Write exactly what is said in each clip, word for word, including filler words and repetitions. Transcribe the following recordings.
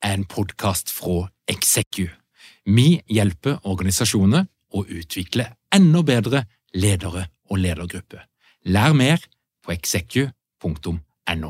er en podcast fra Execu. Vi hjelper organisasjoner å utvikle enda bedre ledere og ledergrupper. Lær mer på execu punktum no.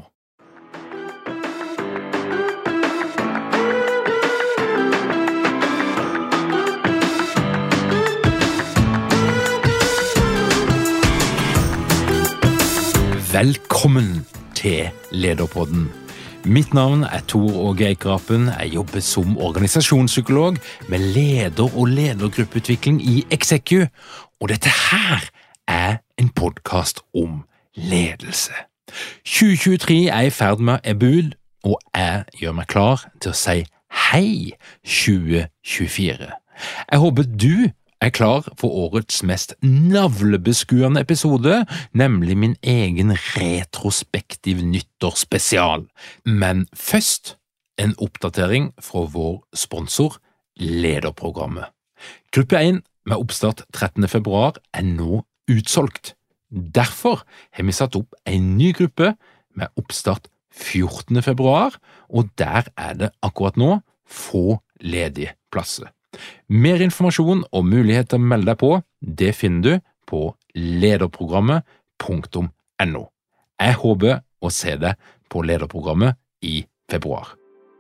Velkommen til Lederpodden. Mitt navn er Tor Åge Eikrapen. Jeg jobber som organisasjonspsykolog med leder- og ledergruppeutvikling i Execu, og dette her er en podcast om ledelse. tjue tjuetre er i ferd med å ebbe ut, og jeg gjør meg klar til å si hei tjue tjuefire. Jeg håper du er klar for årets mest navlebeskuende episode, nemlig min egen retrospektiv nyttårsspesial. Men først en oppdatering fra vår sponsor, Lederprogrammet. Gruppe én med oppstart trettende februar er nå utsolgt. Derfor har vi satt opp en ny gruppe med oppstart fjortende februar, og der er det akkurat nå få ledige plasser. Mer informasjon og mulighet til å melde deg på, det finner du på lederprogrammet punktum no. Jeg håper å se deg på Lederprogrammet i februar.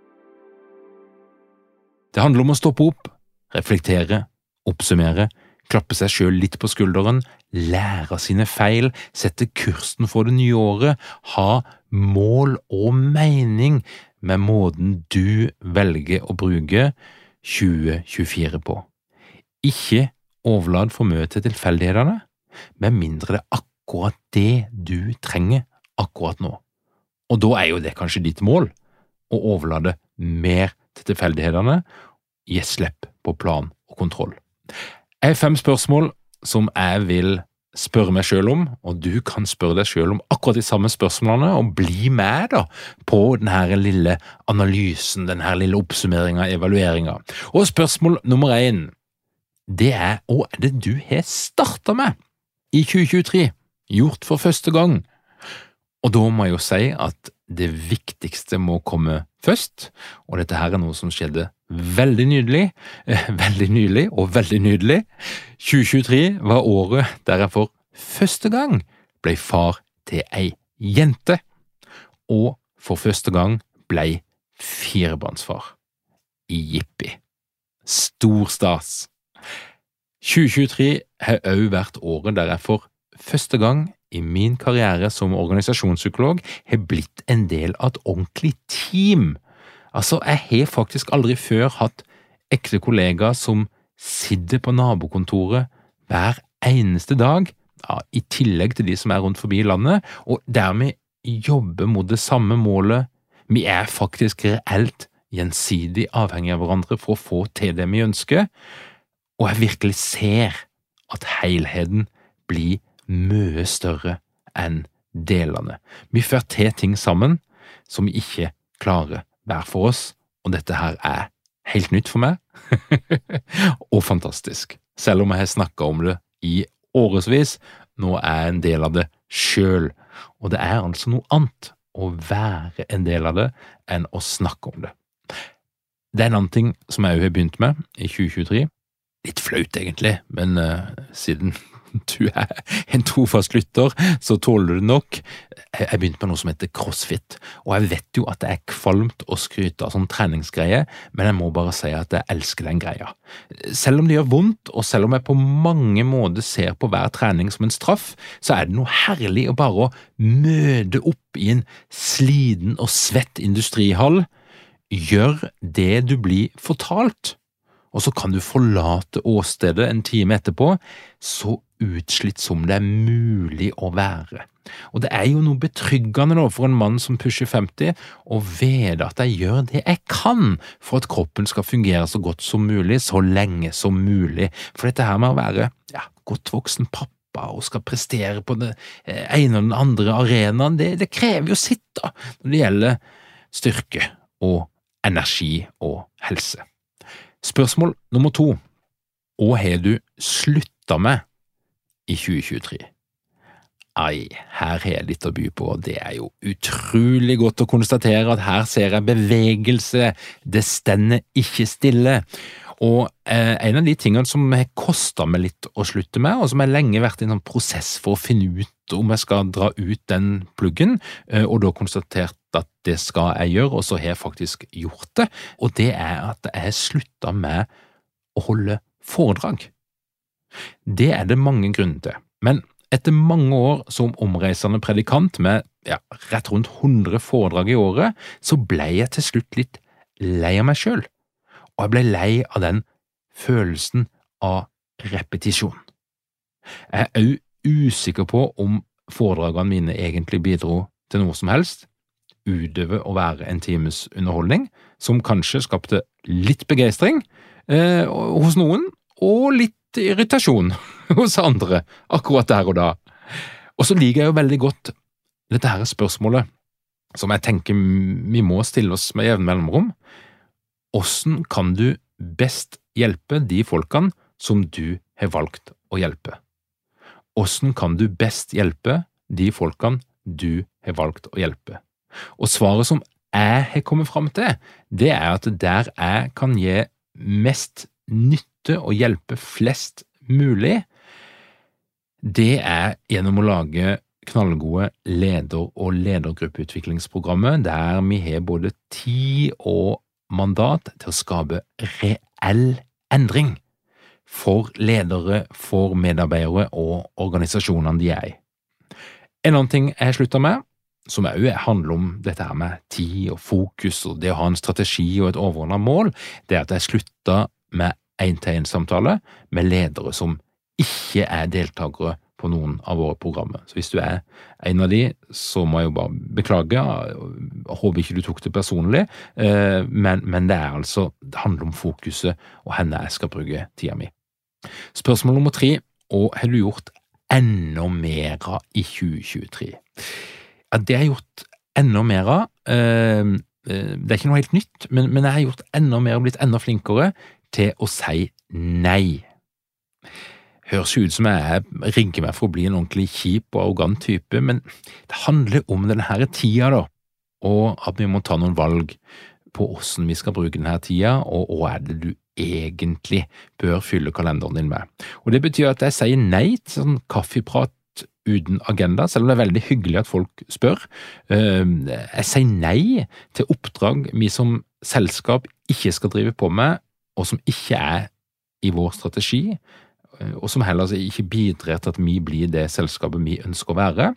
Det handler om å stoppe opp, reflektere, oppsummere, klappe seg selv litt på skulderen, lære sine feil, sette kursen for det nye året, ha mål og mening med måten du velger å bruke tjue tjuefire på. Ikke overlad for mye til tilfeldighetene, med mindre det er akkurat det du trenger akkurat nå. Og da er jo det kanskje ditt mål, å overlade mer til tilfeldighetene, gi slipp på plan og kontroll. Jeg har fem spørsmål som jeg vil spørre meg selv om, og du kan spørre deg selv om akkurat de samme spørsmålene, og bli med da på denne lille analysen, denne lille oppsummeringen, evalueringen. Og spørsmål nummer én, det er, hva er det du har startet med i tjue tjuetre, gjort for første gang? Og da må jeg jo si at det viktigste må komme først, og dette her er noe som skjedde veldig nydelig, eh, veldig nylig og veldig nydelig. tjue tjuetre var året der jeg for første gang ble far til ei jente, og for første gang ble firebarnsfar. Jippi. Stor stas. tjue tjuetre har også vært året der jeg for første gang i min karriere som organisasjonspsykolog har blitt en del av et ordentlig team. Altså, jeg har faktisk aldri før hatt ekte kollegaer som sitter på nabokontoret hver eneste dag, ja, i tillegg til de som er rundt forbi landet, og dermed jobber mot det samme målet. Vi er faktisk reelt gjensidig avhengig av hverandre for å få til det vi ønsker, og jeg virkelig ser at helheten blir mye større enn delene. Vi får til ting sammen som vi ikke klarer hver for oss, og dette her er helt nytt for meg, og fantastisk. Selv om jeg har snakket om det i årevis, nå er jeg en del av det selv, og det er altså noe annet å være en del av det enn å snakke om det. Det er en annen ting som jeg har begynt med i tjue tjuetre, litt flaut egentlig, men uh, siden du er en trofast lytter, så tåler du det nok. Jeg begynte med noe som heter CrossFit, og jeg vet jo at det er kvalmt å skryte av sånn treningsgreie, men jeg må bare si at jeg elsker den greia. Selv om det gjør vondt, og selv om jeg på mange måter ser på hver trening som en straff, så er det noe herlig å bare møte opp i en sliten og svett industrihall. Gjør det du blir fortalt, og så kan du forlate åstedet en time etterpå, så utslitt som det er mulig å være. Og det er jo noe betryggende nå for en mann som pusher femti, å vite at jeg gjør det jeg kan for at kroppen skal fungere så godt som mulig, så lenge som mulig. For dette her med å være ja, godt voksen pappa og skal prestere på det ene og den andre arenaen, det, det krever jo sitt da, når det gjelder styrke og energi og helse. Spørsmål nummer to. Hva har du sluttet med i tjue tjuetre? Ai, her har jeg litt å by på, og det er jo utrolig godt å konstatere at her ser jeg bevegelse, det stender ikke stille. Og eh, en av de tingene som har kostet meg litt å slutte med, og som har lenge vært i en prosess for å finne ut om jeg skal dra ut den pluggen, eh, og da konstatert at det skal jeg gjøre, og så har jeg faktisk gjort det, og det er at jeg har sluttet med å holde foredrag. Det er det mange grunner til, men etter mange år som omreisende predikant med ja, rett rundt hundre foredrag i året, så ble jeg til slutt litt lei av meg selv, og jeg ble lei av den følelsen av repetisjon. Jeg er også usikker på om foredragene mine egentlig bidro til noe som helst, utover å være en times underholdning, som kanskje skapte litt begeistring eh, hos noen, og litt irritasjon hos andre, akkurat der og da. Og så liker jeg jo veldig godt dette her spørsmålet, som jeg tenker vi må stille oss med jevn mellomrom. Hvordan kan du best hjelpe de folkene som du har valgt å hjelpe? Hvordan kan du best hjelpe de folkene du har valgt å hjelpe? Og svaret som jeg har kommet fram til, det er at der jeg kan gi mest nytte og hjelpe flest mulig, det er gjennom å lage knallgode leder- og ledergruppeutviklingsprogrammer, der vi har både tid og mandat til å skape reell endring for ledere, for medarbeidere og organisasjonene de er i. En annen ting jeg sluttet med, som også handler om dette her med tid og fokus og det å ha en strategi og et overordnet mål, det er at jeg sluttet med en-til-en-samtale med ledere som ikke er deltakere på noen av våre programmer. Så hvis du er en av de, så må jeg jo bare beklage, jeg håper ikke du tok det personlig, men, men det er altså, det handler om fokuset og henne jeg skal bruke tida mi. Spørsmål nummer tre, og har du gjort enda mer i tjue tjuetre? Ja, det har jeg gjort enda mer av, det er ikke noe helt nytt, men, men jeg har gjort enda mer og blitt enda flinkere til å si nei. Høres ut som jeg rigger meg for å bli en ordentlig kjip og arrogant type, men det handler om denne her tida da, og at vi må ta noen valg på hvordan vi skal bruke denne tida, og hva er det du egentlig bør fylle kalenderen din med. Og det betyr at jeg sier nei til sånn kaffeprat uten agenda, selv om det er veldig hyggelig at folk spør. Jeg sier nei til oppdrag vi som selskap ikke skal drive på med, og som ikke er i vår strategi, og som heller ikke bidrar til at vi blir det selskapet vi ønsker å være.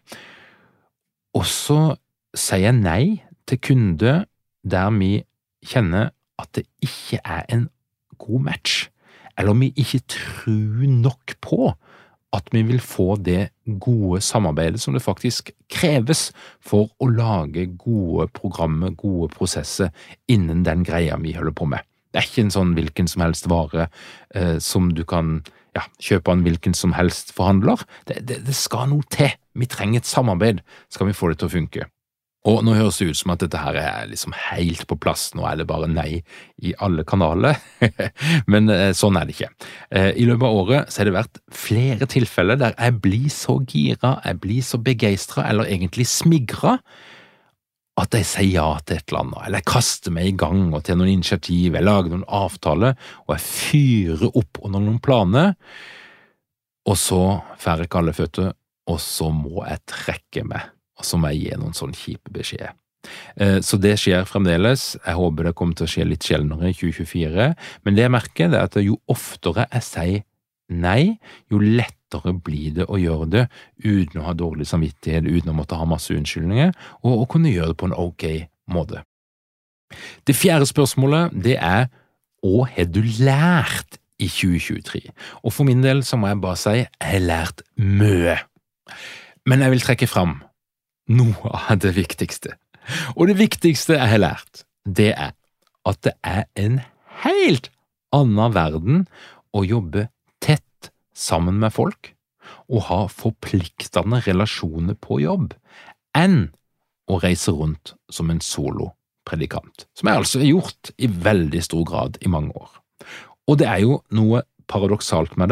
Og så sier jeg nei til kunder der vi kjenner at det ikke er en god match, eller vi ikke tror nok på at vi vil få det gode samarbeidet som det faktisk kreves for å lage gode programmer, gode prosesser innen den greia vi holder på med. Det er ikke en sånn hvilken som helst vare eh, som du kan ja, kjøpe en hvilken som helst forhandler. Det, det, det skal noe til. Vi trenger et samarbeid, skal vi få det til å funke. Og nå høres det ut som at dette her er liksom helt på plass, nå er det bare nei i alle kanaler, men eh, sånn er det ikke. Eh, I løpet av året så har det vært flere tilfeller der jeg blir så gira, jeg blir så begeistret, eller egentlig smigret, at jeg sier ja til et eller annet, eller jeg kaster meg i gang og til noen initiativ, jeg lager noen avtaler, og jeg fyrer opp under noen planer, og så får jeg kalde føtter, og så må jeg trekke meg, og så må jeg gi noen sånn kjipe beskjed. Så det skjer fremdeles, jeg håper det kommer til å skje litt sjeldnere i tjue tjuefire, men det jeg merker er at jo oftere jeg sier nei, jo lettere blir det å gjøre det uten å ha dårlig samvittighet, uten å måtte ha masse unnskyldninger, og, og kunne gjøre det på en ok måte. Det fjerde spørsmålet, det er hva har du lært i tjue tjuetre? Og for min del så må jeg bare si, jeg har lært mye. Men jeg vil trekke fram noe av det viktigste. Og det viktigste jeg har lært, det er at det er en helt annen verden å jobbe tett sammen med folk og ha forpliktende relasjoner på jobb, enn å reise rundt som en solopredikant, som jeg altså har gjort i veldig stor grad i mange år. Og det er jo noe paradoksalt med det,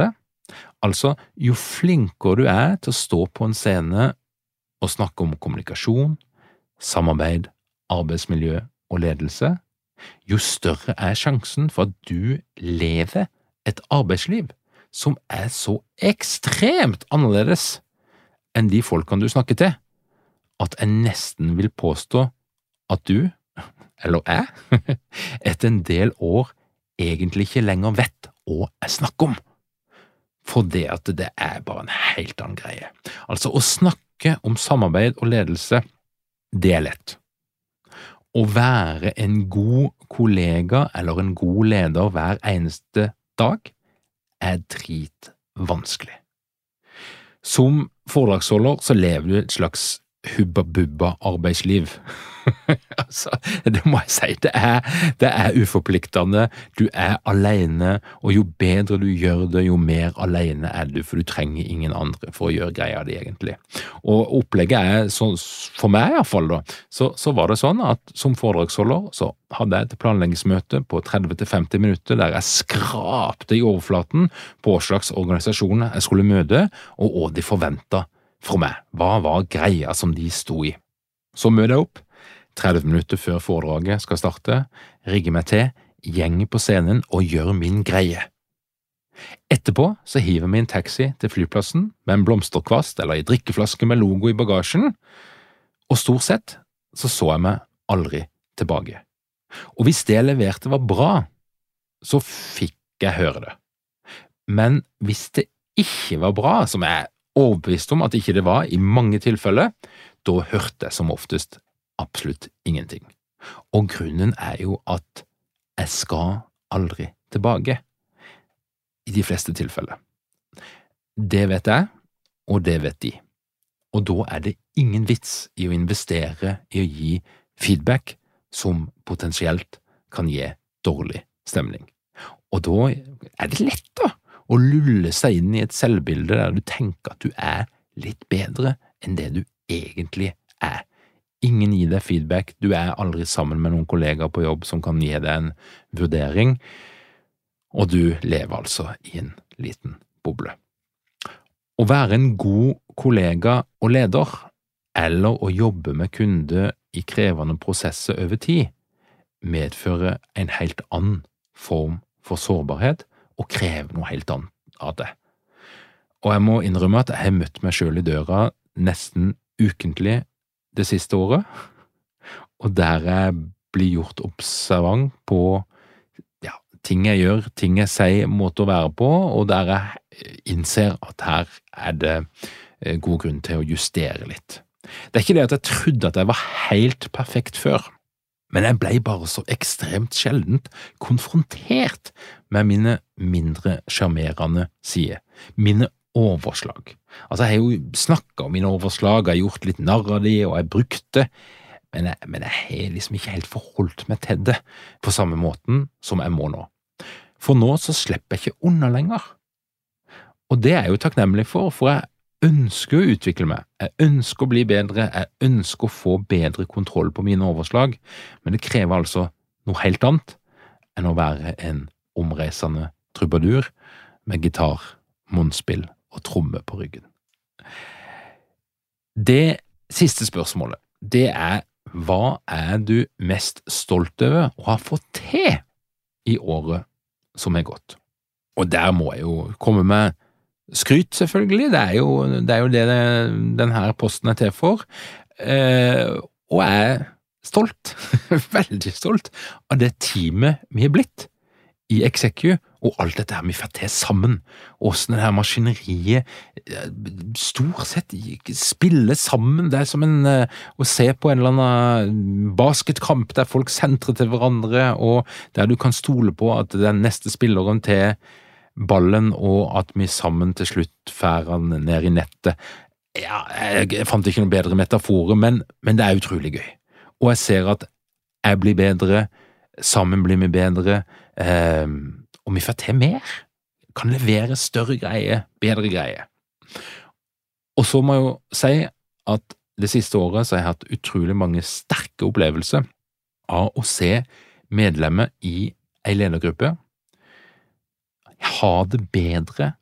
Altså, jo flinkere du er til å stå på en scene og snakke om kommunikasjon, samarbeid, arbeidsmiljø og ledelse, jo større er sjansen for at du lever et arbeidsliv som er så ekstremt annerledes enn de folkene du snakker til, at jeg nesten vil påstå at du, eller jeg, etter en del år egentlig ikke lenger vet hva jeg snakker om. For det at det er bare en helt annen greie. Altså, å snakke om samarbeid og ledelse, det er lett. Å være en god kollega eller en god leder hver eneste dag er dritvanskelig. Som foredragsholder så lever du et slags hubba-bubba-arbeidsliv. Altså, det må jeg si, det er, det er uforpliktende, du er alene, og jo bedre du gjør det, jo mer alene er du, for du trenger ingen andre for å gjøre greia di egentlig. Og opplegget er, så, for meg i hvert fall da, så, så var det sånn at som foredragsholder så hadde jeg et planleggingsmøte på tretti til femti minutter der jeg skrapte i overflaten på hva slags organisasjon jeg skulle møte, og hva de forventet fra meg. Hva var greia som de sto i? Så møter jeg opp, tretti minutter før foredraget skal starte, rigger meg til, gjenger på scenen og gjør min greie. Etterpå så hiver jeg min taxi til flyplassen med en blomsterkvast eller en drikkeflaske med logo i bagasjen, og stort sett så så jeg meg aldri tilbake. Og hvis det jeg leverte var bra, så fikk jeg høre det. Men hvis det ikke var bra, som jeg overbevist om at ikke det var i mange tilfeller, da hørte jeg som oftest absolutt ingenting. Og grunnen er jo at jeg skal aldri tilbake i de fleste tilfeller. Det vet jeg, og det vet de. Og da er det ingen vits i å investere i å gi feedback som potensielt kan gi dårlig stemning. Og da er det lett da å lulle seg inn i et selvbilde der du tenker at du er litt bedre enn det du egentlig er. Ingen gir deg feedback, du er aldri sammen med noen kollegaer på jobb som kan gi deg en vurdering, og du lever altså i en liten boble. Å være en god kollega og leder, eller å jobbe med kunde i krevende prosesser over tid, medfører en helt annen form for sårbarhet, og krever noe helt annet av det. Og jeg må innrømme at jeg har møtt meg selv i døra nesten ukentlig det siste året, og der jeg blir gjort observant på ja, ting jeg gjør, ting jeg sier, måte å være på, og der jeg innser at her er det god grunn til å justere litt. Det er ikke det at jeg trodde at jeg var helt perfekt før, men jeg ble bare så ekstremt sjeldent konfrontert med mine mindre sjarmerende sider, mine overslag. Altså, jeg har jo snakket om mine overslag, jeg har gjort litt narr av de, og jeg har brukt det, men jeg, men jeg har liksom ikke helt forholdt meg til det på samme måten som jeg må nå. For nå så slipper jeg ikke unna lenger. Og det er jeg jo takknemlig for, for jeg ønsker å utvikle meg, jeg ønsker å bli bedre, jeg ønsker å få bedre kontroll på mine overslag, men det krever altså noe helt annet enn å være en omreisende trubadur med gitar, munnspill og tromme på ryggen. Det siste spørsmålet, det er hva er du mest stolt over å ha fått til i året som er gått? Og der må jeg jo komme med skryt, selvfølgelig, det er jo det, er jo det denne posten er til for, eh, og jeg er stolt, veldig stolt, av det teamet vi har blitt i Execu, og alt dette her vi får til sammen, og hvordan det her maskineriet stort sett spiller sammen. Det er som en, å se på en eller annen basketkamp der folk sentrer til hverandre, og der du kan stole på at den neste spilleren til ballen, og at vi sammen til slutt færer han ned i nettet. Ja, jeg fant ikke noen bedre metaforer, men, men det er utrolig gøy. Og jeg ser at jeg blir bedre, sammen blir vi bedre, eh, og vi får til mer. Kan levere større greie, bedre greie. Og så må jeg jo si at det siste året så har jeg hatt utrolig mange sterke opplevelser av å se medlemmer i en ledergruppe ha det bedre,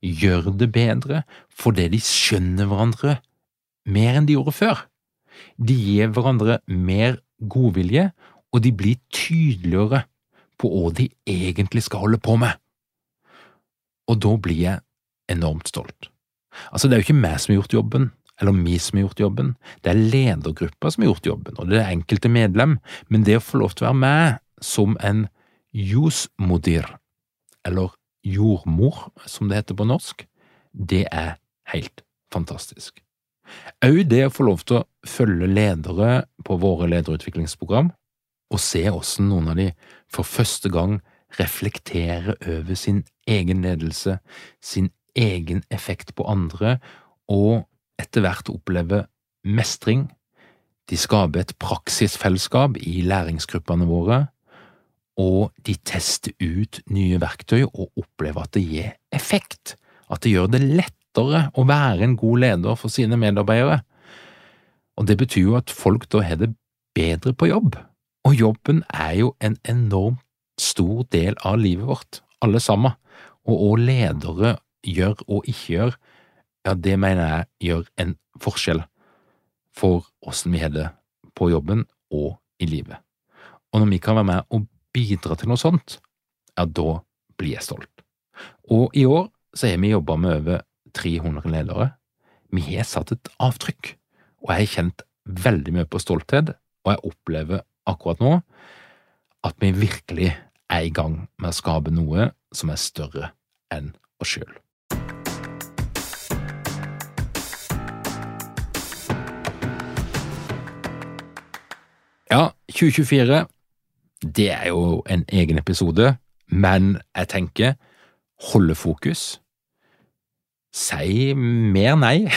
gjør det bedre fordi de skjønner hverandre mer enn de gjorde før. De gir hverandre mer godvilje, og de blir tydeligere på hva de egentlig skal holde på med. Og da blir jeg enormt stolt. Altså, det er jo ikke meg som har gjort jobben, eller vi som har gjort jobben. Det er ledergruppa som har gjort jobben, og det er enkelte medlem, men det å få lov til å være med som en jusmodir, eller jordmor, som det heter på norsk, det er helt fantastisk. Også det å få lov til å følge ledere på våre lederutviklingsprogram, og se hvordan noen av de for første gang reflekterer over sin egen ledelse, sin egen effekt på andre, og etter hvert opplever mestring. De skaper et praksisfellesskap i læringsgruppene våre, og de tester ut nye verktøy og opplever at det gir effekt, at det gjør det lettere å være en god leder for sine medarbeidere. Og det betyr jo at folk da har det bedre på jobb. Og jobben er jo en enormt stor del av livet vårt, alle sammen. Og hva ledere gjør og ikke gjør, ja, det mener jeg gjør en forskjell for hvordan vi har det på jobben og i livet. Og når vi kan være med og bidra til noe sånt, ja, da blir jeg stolt. Og i år så har vi jobbet med over tre hundre ledere. Vi har satt et avtrykk, og jeg har kjent veldig mye på stolthet, og jeg opplever akkurat nå at vi virkelig er i gang med å skape noe som er større enn oss selv. Ja, tjue tjuefire, det er jo en egen episode, men jeg tenker holde fokus, si mer nei,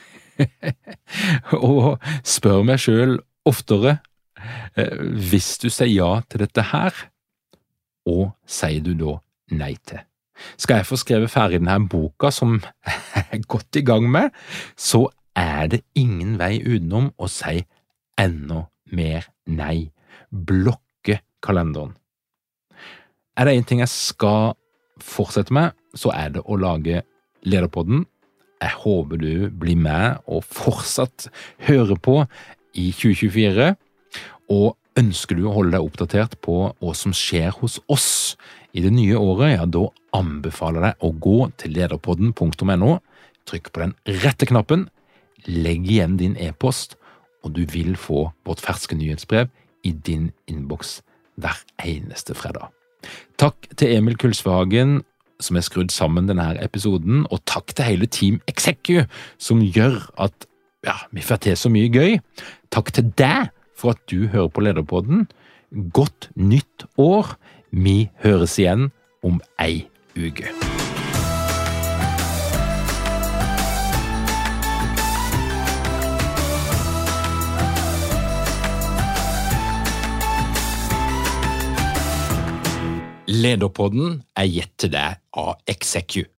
og spør meg selv oftere, hvis du sier ja til dette her, og sier du da nei til. Skal jeg få skrevet ferdig denne boka som jeg er godt i gang med, så er det ingen vei utenom å si enda mer nei. Blokke kalenderen. Er det en ting jeg skal fortsette med, så er det å lage Lederpodden. Jeg håper du blir med og fortsatt hører på i tjue tjuefire, og ønsker du å holde deg oppdatert på hva som skjer hos oss i det nye året, ja, da anbefaler jeg å gå til lederpodden punktum no, trykk på den rette knappen, legg igjen din e-post, og du vil få vårt ferske nyhetsbrev i din innboks hver eneste fredag. Takk til Emil Kulsvagen, som har skrudd sammen denne episoden, og takk til hele Team Execu, som gjør at ja, vi får til så mye gøy. Takk til deg for at du hører på Lederpodden. Godt nytt år. Vi høres igjen om ei uke. Lederpodden er gitt til deg av Execu.